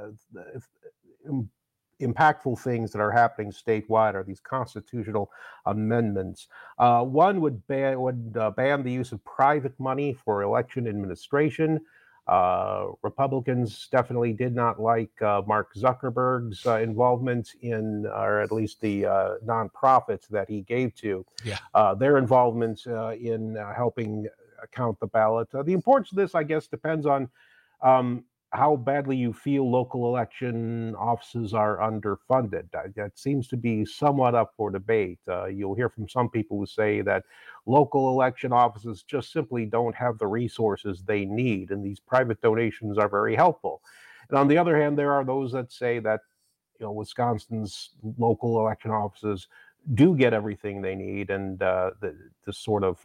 Speaker 8: impactful things that are happening statewide are these constitutional amendments. One would ban the use of private money for election administration. Republicans definitely did not like Mark Zuckerberg's involvement in, or at least the nonprofits that he gave to.
Speaker 14: Yeah.
Speaker 8: Their involvement in helping count the ballot. The importance of this, I guess, depends on how badly you feel local election offices are underfunded. That seems to be somewhat up for debate. You'll hear from some people who say that local election offices just simply don't have the resources they need, and these private donations are very helpful. And on the other hand, there are those that say that Wisconsin's local election offices do get everything they need, and this sort of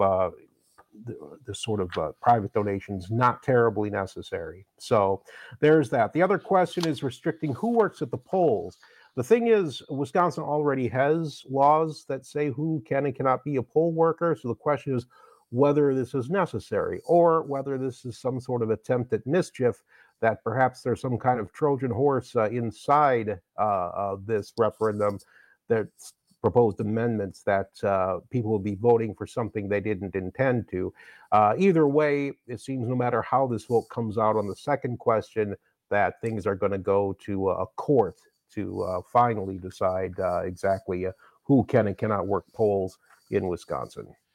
Speaker 8: private donations not terribly necessary. So there's that. The other question is restricting who works at the polls. The thing is, Wisconsin already has laws that say who can and cannot be a poll worker. So the question is whether this is necessary or whether this is some sort of attempt at mischief, that perhaps there's some kind of Trojan horse inside this referendum, that's proposed amendments that people will be voting for something they didn't intend to. Either way, it seems no matter how this vote comes out on the second question, that things are going to go to a court to finally decide exactly who can and cannot work polls in Wisconsin.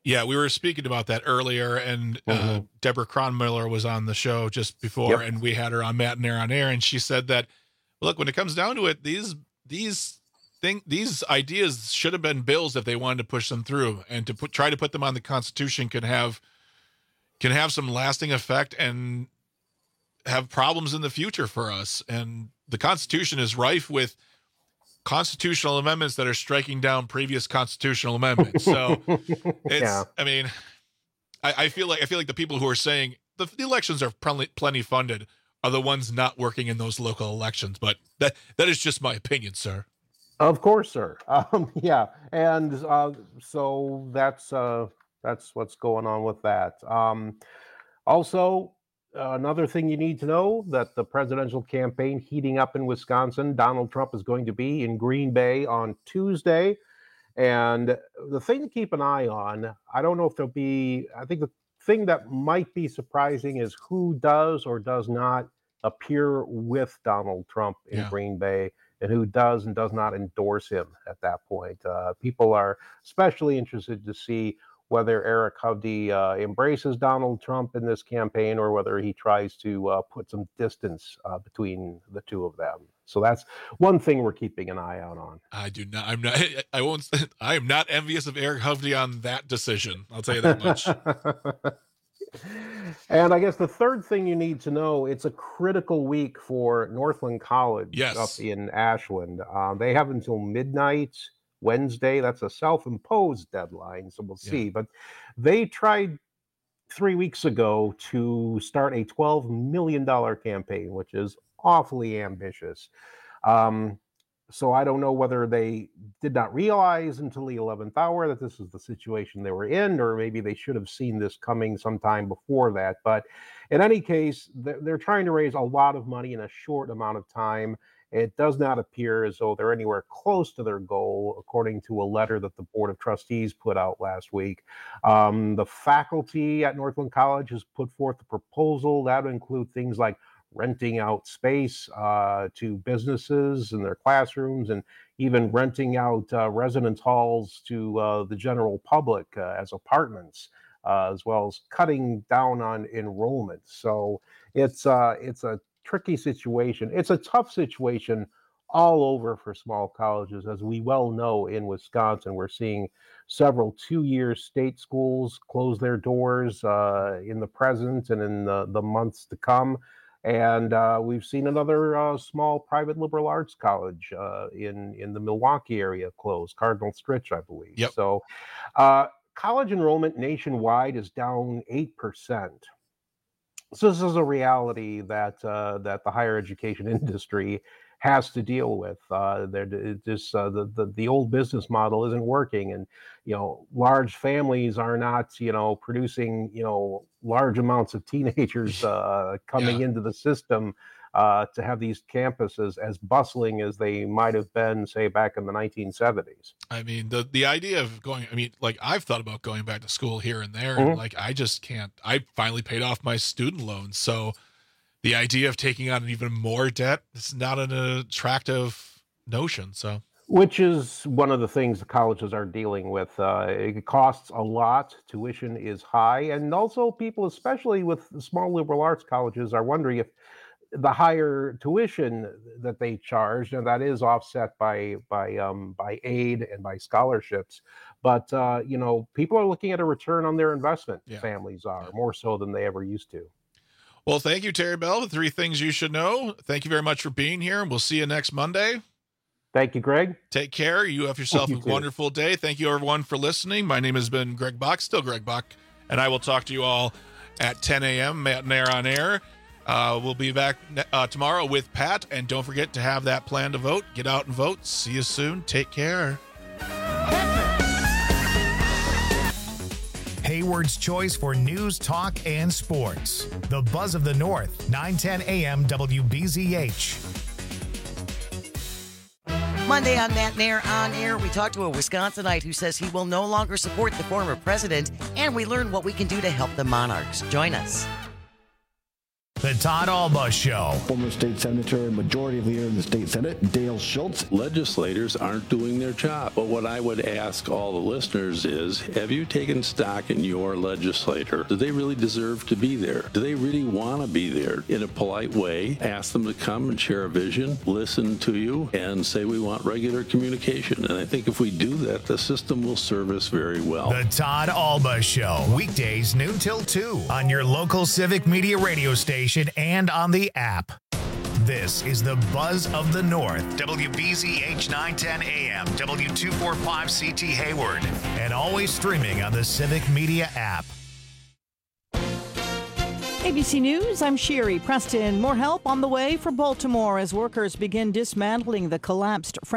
Speaker 14: Yeah, we were speaking about that earlier, and Deborah Cronmiller was on the show just before, and we had her on Matt and Air on Air, and she said that, look, when it comes down to it, these ideas should have been bills if they wanted to push them through, and to try to put them on the Constitution can have some lasting effect and have problems in the future for us. And the Constitution is rife with constitutional amendments that are striking down previous constitutional amendments. So I mean, I feel like the people who are saying the elections are plenty funded are the ones not working in those local elections. But that is just my opinion, sir.
Speaker 8: Of course, sir. Yeah. And so that's what's going on with that. Also, another thing you need to know, that the presidential campaign heating up in Wisconsin. Donald Trump is going to be in Green Bay on Tuesday. And the thing to keep an eye on, I don't know if there'll be, I think the thing that might be surprising is who does or does not appear with Donald Trump in Green Bay, and who does and does not endorse him at that point. People are especially interested to see whether Eric Hovde embraces Donald Trump in this campaign, or whether he tries to put some distance between the two of them. So that's one thing we're keeping an eye out on.
Speaker 14: I am not envious of Eric Hovde on that decision. I'll tell you that much.
Speaker 8: And I guess the third thing you need to know, it's a critical week for Northland College up in Ashland. They have until midnight Wednesday. That's a self-imposed deadline, so we'll see. But they tried 3 weeks ago to start a $12 million campaign, which is awfully ambitious. So I don't know whether they did not realize until the 11th hour that this is the situation they were in, or maybe they should have seen this coming sometime before that. But in any case, they're trying to raise a lot of money in a short amount of time. It does not appear as though they're anywhere close to their goal, according to a letter that the Board of Trustees put out last week. The faculty at Northland College has put forth a proposal that would include things like renting out space to businesses in their classrooms, and even renting out residence halls to the general public as apartments, as well as cutting down on enrollment. So it's a tricky situation. It's a tough situation all over for small colleges. As we well know, in Wisconsin, we're seeing several two-year state schools close their doors in the present and in the months to come. And we've seen another small private liberal arts college in the Milwaukee area close, Cardinal Stritch, I believe.
Speaker 14: Yep.
Speaker 8: So college enrollment nationwide is down 8%. So this is a reality that the higher education industry has to deal with. The old business model isn't working, and large families are not producing large amounts of teenagers coming into the system to have these campuses as bustling as they might have been, say, back in the 1970s.
Speaker 14: I mean, the idea of going, I've thought about going back to school here and there, and I just can't. I finally paid off my student loans, so the idea of taking on even more debt is not an attractive notion. So,
Speaker 8: which is one of the things the colleges are dealing with. It costs a lot. Tuition is high, and also people, especially with small liberal arts colleges, are wondering if the higher tuition that they charge, and that is offset by aid and by scholarships, but people are looking at a return on their investment. Families are more so than they ever used to.
Speaker 14: Well, thank you, Terry Bell. The 3 things you should know. Thank you very much for being here, and we'll see you next Monday.
Speaker 8: Thank you, Greg.
Speaker 14: Take care. You have yourself a wonderful day. Thank you, everyone, for listening. My name has been Greg Bach, still Greg Bach, and I will talk to you all at 10 a.m. Matt and Air on Air. We'll be back tomorrow with Pat, and don't forget to have that plan to vote. Get out and vote. See you soon. Take care.
Speaker 11: Hayward's choice for news, talk, and sports. The Buzz of the North, 910 AM WBZH.
Speaker 27: Monday on Matt and Air on Air, we talk to a Wisconsinite who says he will no longer support the former president, and we learn what we can do to help the Monarchs. Join us.
Speaker 11: The Todd Alba Show.
Speaker 7: Former state senator and majority leader in the state senate, Dale Schultz.
Speaker 19: Legislators aren't doing their job. But what I would ask all the listeners is, have you taken stock in your legislator? Do they really deserve to be there? Do they really want to be there? In a polite way, ask them to come and share a vision, listen to you, and say we want regular communication. And I think if we do that, the system will serve us very well.
Speaker 11: The Todd Alba Show. Weekdays noon till 2 on your local Civic Media radio station and on the app. This is the Buzz of the North. WBZH 910 AM, W245CT Hayward, and always streaming on the Civic Media app.
Speaker 9: ABC News, I'm Sherry Preston. More help on the way for Baltimore as workers begin dismantling the collapsed